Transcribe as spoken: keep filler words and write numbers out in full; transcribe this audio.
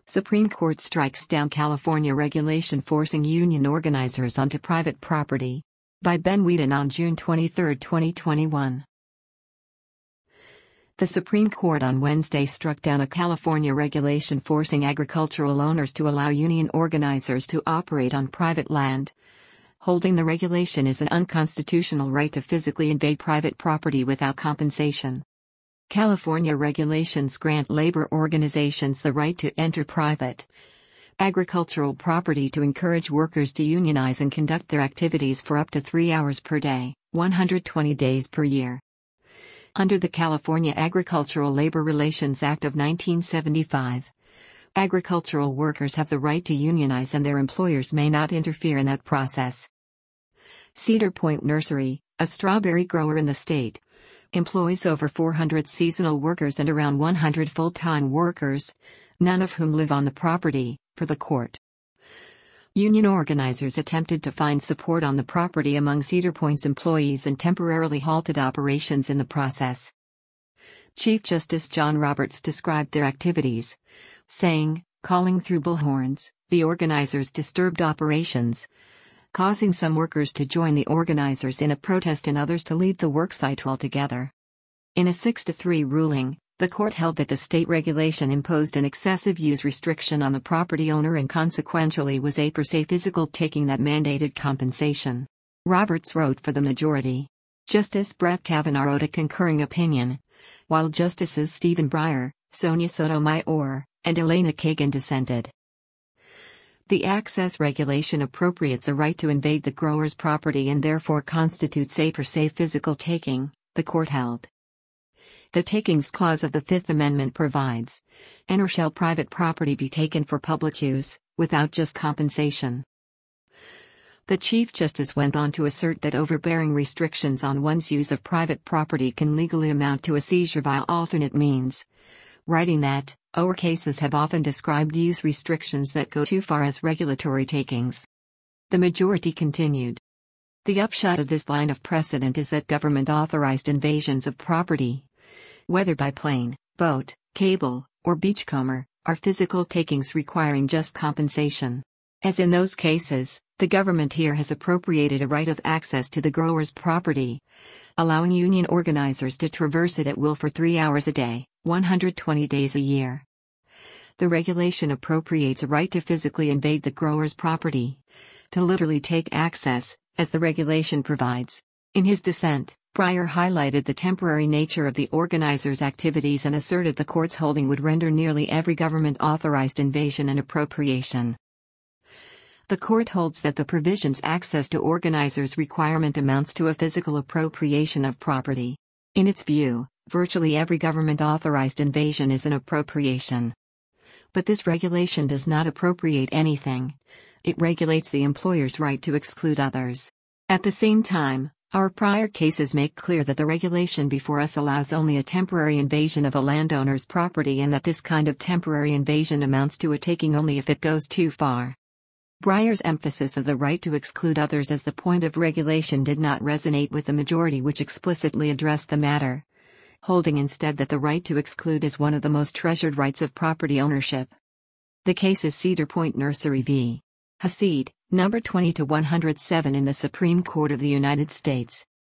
Supreme Court strikes down California regulation forcing union organizers onto private property. By Ben Wheaton on June twenty-third, twenty twenty-one. The Supreme Court on Wednesday struck down a California regulation forcing agricultural owners to allow union organizers to operate on private land, holding the regulation is an unconstitutional right to physically invade private property without compensation. California regulations grant labor organizations the right to enter private agricultural property to encourage workers to unionize and conduct their activities for up to three hours per day, one hundred twenty days per year. Under the California Agricultural Labor Relations Act of nineteen seventy-five, agricultural workers have the right to unionize and their employers may not interfere in that process. Cedar Point Nursery, a strawberry grower in the state, employs over four hundred seasonal workers and around one hundred full-time workers, none of whom live on the property, per the court. Union organizers attempted to find support on the property among Cedar Point's employees and temporarily halted operations in the process. Chief Justice John Roberts described their activities, saying, "Calling through bullhorns, the organizers disturbed operations, causing some workers to join the organizers in a protest and others to leave the worksite altogether." In a six to three ruling, the court held that the state regulation imposed an excessive use restriction on the property owner and consequentially was a per se physical taking that mandated compensation. Roberts wrote for the majority. Justice Brett Kavanaugh wrote a concurring opinion, while Justices Stephen Breyer, Sonia Sotomayor, and Elena Kagan dissented. The access regulation appropriates a right to invade the grower's property and therefore constitutes a per se physical taking, the court held. The Takings Clause of the Fifth Amendment provides, "And or shall private property be taken for public use, without just compensation." The Chief Justice went on to assert that overbearing restrictions on one's use of private property can legally amount to a seizure via alternate means, writing that, "Our cases have often described use restrictions that go too far as regulatory takings." The majority continued. The upshot of this line of precedent is that government-authorized invasions of property, whether by plane, boat, cable, or beachcomber, are physical takings requiring just compensation. As in those cases, the government here has appropriated a right of access to the grower's property, allowing union organizers to traverse it at will for three hours a day, one hundred twenty days a year. The regulation appropriates a right to physically invade the grower's property, to literally take access, as the regulation provides. In his dissent, Breyer highlighted the temporary nature of the organizers' activities and asserted the court's holding would render nearly every government-authorized invasion an appropriation. The court holds that the provision's access to organizers' requirement amounts to a physical appropriation of property. In its view, virtually every government-authorized invasion is an appropriation. But this regulation does not appropriate anything. It regulates the employer's right to exclude others. At the same time, our prior cases make clear that the regulation before us allows only a temporary invasion of a landowner's property and that this kind of temporary invasion amounts to a taking only if it goes too far. Breyer's emphasis of the right to exclude others as the point of regulation did not resonate with the majority, which explicitly addressed the matter, holding instead that the right to exclude is one of the most treasured rights of property ownership. The case is Cedar Point Nursery v. Hasid, number twenty to one hundred seven in the Supreme Court of the United States.